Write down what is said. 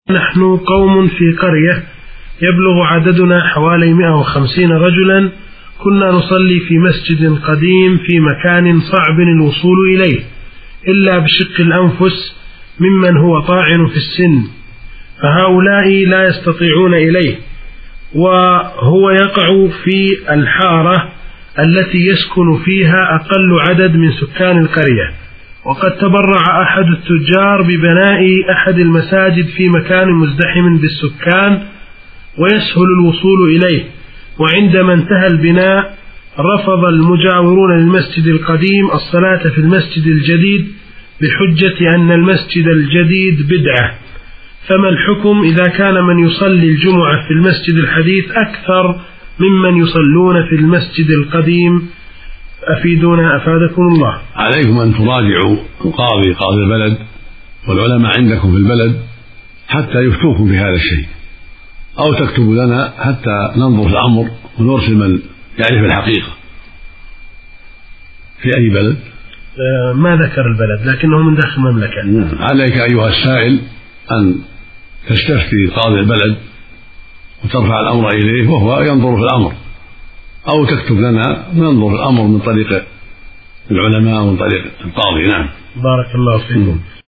نحن قوم في قرية يبلغ عددنا حوالي 150 رجلا، كنا نصلي في مسجد قديم في مكان صعب الوصول إليه إلا بشق الأنفس ممن هو طاعن في السن، فهؤلاء لا يستطيعون إليه، وهو يقع في الحارة التي يسكن فيها أقل عدد من سكان القرية. وقد تبرع أحد التجار ببناء أحد المساجد في مكان مزدحم بالسكان ويسهل الوصول إليه، وعندما انتهى البناء رفض المجاورون للمسجد القديم الصلاة في المسجد الجديد بحجة أن المسجد الجديد بدعة، فما الحكم إذا كان من يصلي الجمعة في المسجد الحديث أكثر ممن يصلون في المسجد القديم؟ أفيدونا أفادكم الله. عليكم أن تراجعوا قاضي البلد والعلماء عندكم في البلد حتى يفتوكم في هذا الشيء، أو تكتبوا لنا حتى ننظر في الأمر ونرسل من يعرف الحقيقة. في أي بلد؟ ما ذكر البلد لكنه من داخل المملكة. عليك أيها السائل أن تستفتي قاضي البلد وترفع الأمر إليه وهو ينظر في الأمر، أو تكتب لنا ننظر في الأمر من طريق العلماء ومن طريق القاضي. نعم. بارك الله فيكم.